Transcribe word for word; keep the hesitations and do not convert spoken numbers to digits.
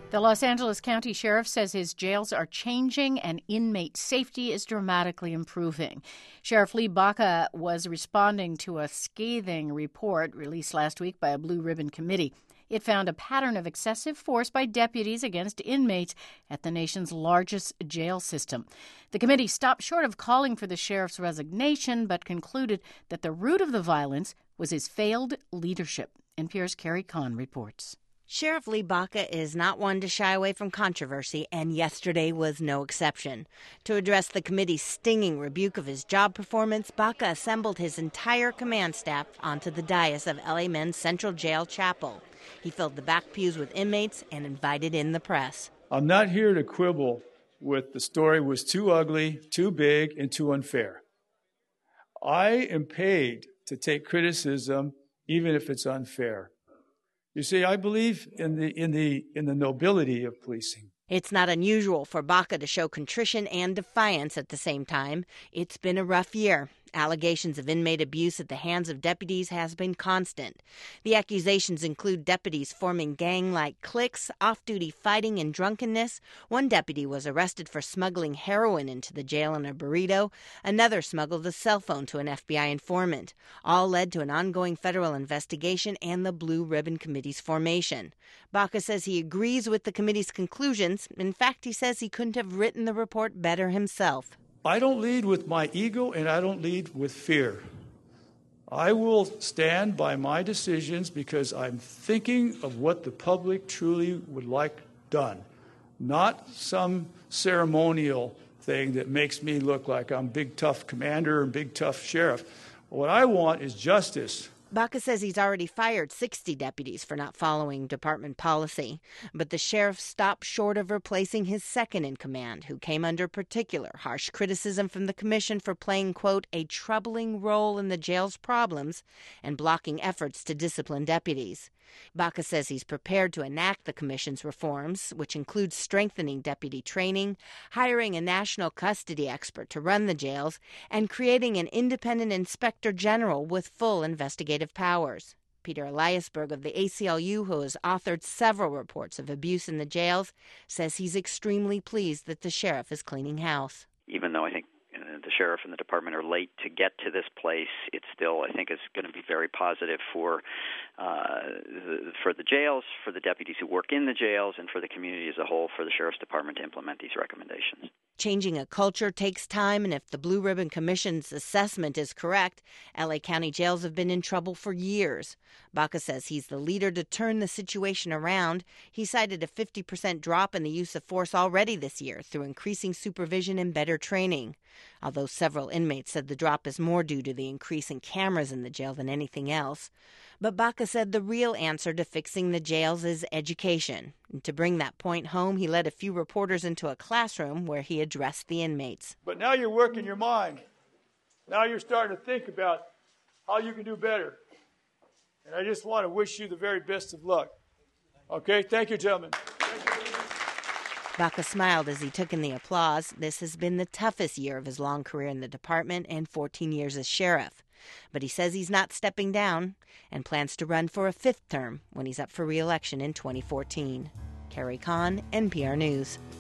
The Los Angeles County Sheriff says his jails are changing and inmate safety is dramatically improving. Sheriff Lee Baca was responding to a scathing report released last week by a Blue Ribbon Committee. It found a pattern of excessive force by deputies against inmates at the nation's largest jail system. The committee stopped short of calling for the sheriff's resignation, but concluded that the root of the violence was his failed leadership. N P R's Carrie Kahn reports. Sheriff Lee Baca is not one to shy away from controversy, and yesterday was no exception. To address the committee's stinging rebuke of his job performance, Baca assembled his entire command staff onto the dais of L A Men's Central Jail Chapel. He filled the back pews with inmates and invited in the press. I'm not here to quibble with the story was too ugly, too big, and too unfair. I am paid to take criticism, even if it's unfair. You see, I believe in the in the in the nobility of policing. It's not unusual for Baca to show contrition and defiance at the same time. It's been a rough year. Allegations of inmate abuse at the hands of deputies has been constant. The accusations include deputies forming gang-like cliques, off-duty fighting, and drunkenness. One deputy was arrested for smuggling heroin into the jail in a burrito. Another smuggled a cell phone to an F B I informant. All led to an ongoing federal investigation and the Blue Ribbon Committee's formation. Baca says he agrees with the committee's conclusions. In fact, he says he couldn't have written the report better himself. I don't lead with my ego, and I don't lead with fear. I will stand by my decisions because I'm thinking of what the public truly would like done, not some ceremonial thing that makes me look like I'm big, tough commander and big, tough sheriff. What I want is justice. Baca says he's already fired sixty deputies for not following department policy. But the sheriff stopped short of replacing his second in command, who came under particular harsh criticism from the commission for playing, quote, a troubling role in the jail's problems and blocking efforts to discipline deputies. Baca says he's prepared to enact the commission's reforms, which includes strengthening deputy training, hiring a national custody expert to run the jails, and creating an independent inspector general with full investigative powers. Peter Eliasberg of the A C L U, who has authored several reports of abuse in the jails, says he's extremely pleased that the sheriff is cleaning house. Even though I think the sheriff and the department are late to get to this place, it still, I think, is going to be very positive for uh, the, for the jails, for the deputies who work in the jails, and for the community as a whole, for the sheriff's department to implement these recommendations. Changing a culture takes time, and if the Blue Ribbon Commission's assessment is correct, L A County jails have been in trouble for years. Baca says he's the leader to turn the situation around. He cited a fifty percent drop in the use of force already this year through increasing supervision and better training. Although several inmates said the drop is more due to the increase in cameras in the jail than anything else. But Baca said the real answer to fixing the jails is education. And to bring that point home, he led a few reporters into a classroom where he addressed the inmates. But now you're working your mind. Now you're starting to think about how you can do better. And I just want to wish you the very best of luck. Okay? Thank you, gentlemen. Baca smiled as he took in the applause. This has been the toughest year of his long career in the department and fourteen years as sheriff. But he says he's not stepping down and plans to run for a fifth term when he's up for re-election in twenty fourteen. Carrie Kahn, N P R News.